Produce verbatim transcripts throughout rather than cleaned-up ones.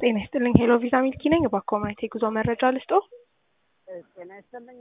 ጤና ይስጥልኝ ሄሎ ቪዛ ሚልኪ ነኝ። እባክዎ ማለት የጉዞ መረጃ ልስጥዎ? ጤና ይስጥልኝ።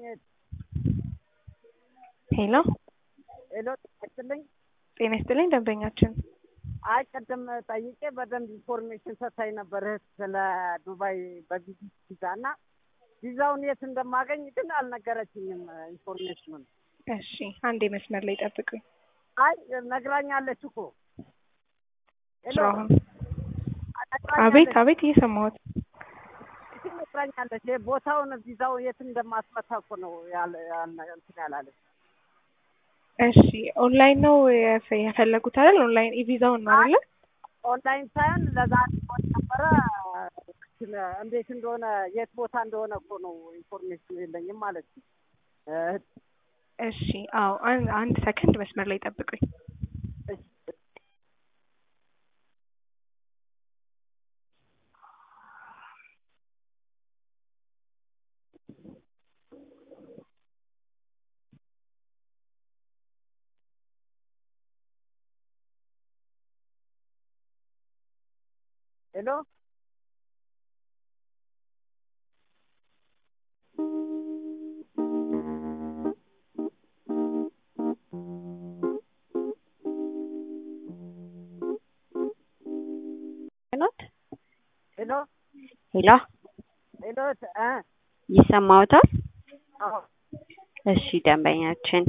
ሄሎ ሄሎ ጤና ይስጥልኝ። ጤና ይስጥልኝ ደንበኛችን። አይ ቅድም ጠይቄ በደንብ ኢንፎርሜሽን ሰጥታኝ ነበር እህት ስለ ዱባይ በቪዚት ቪዛ እና ቪዛውን የት እንደማገኝ ግን አልነገረችኝም ኢንፎርሜሽኑን። እሺ አንዴ መስመር ላይ ጠብቁኝ። አይ ነግራኛለች እኮ። ሄሎ አሁን አቤት አቤት እየሰማሁት ነግራኛለች። ቦታውን ቪዛው የት እንደማስመታ እኮ ነው ያለ እንትን ያላለች። እሺ ኦንላይን ነው የፈለጉት አይደል? ኦንላይን ቪዛውን ነው አይደል? ኦንላይን ሳይሆን ለዛሬ ወጥ ነበረ እንዴት እንደሆነ የት ቦታ እንደሆነ እኮ ነው ኢንፎርሜሽን የለኝም ማለት ነው። እሺ አዎ አንድ ሰከንድ መስመር ላይ ጠብቁኝ። ሄሎ ሄሎ ሄሎ ሄሎ እ ይሰማዎታል? አዎ እሺ ደንበኛችን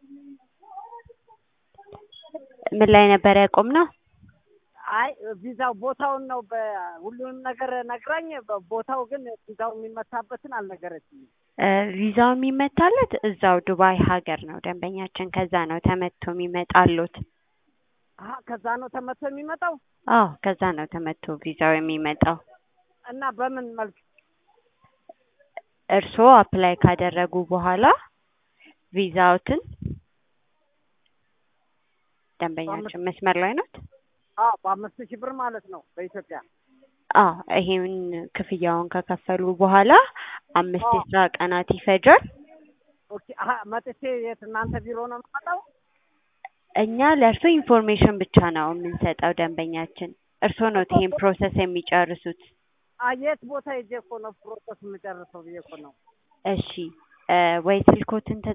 ምን ላይ ነበር ያቆምነው? አይ ቪዛው ቦታውን ነው በሁሉንም ነገር ነግራኝ፣ ቦታው ግን ቪዛው የሚመታበትን አልነገረችኝም። ቪዛው የሚመታለት እዛው ዱባይ ሀገር ነው ደንበኛችን። ከዛ ነው ተመቶ የሚመጣሉት። አሃ ከዛ ነው ተመቶ የሚመጣው? አዎ ከዛ ነው ተመቶ ቪዛው የሚመጣው። እና በምን መልክ? እርስዎ አፕላይ ካደረጉ በኋላ ቪዛውትን ደንበኛችን መስመር ላይ ናት? አዎ በአምስት ሺህ ብር ማለት ነው በኢትዮጵያ። አዎ ይሄን ክፍያውን ከከፈሉ በኋላ አምስት የስራ ቀናት ይፈጃል። ኦኬ አሃ መጥቼ የት እናንተ ቢሮ ነው የምመጣው? እኛ ለእርሶ ኢንፎርሜሽን ብቻ ነው የምንሰጠው ደንበኛችን። እርሶ ነው ይሄን ፕሮሰስ የሚጨርሱት። የት ቦታ ሄጄ እኮ ነው ፕሮሰስ የምጨርሰው ብዬ እኮ ነው። እሺ ወይ ስልኮትን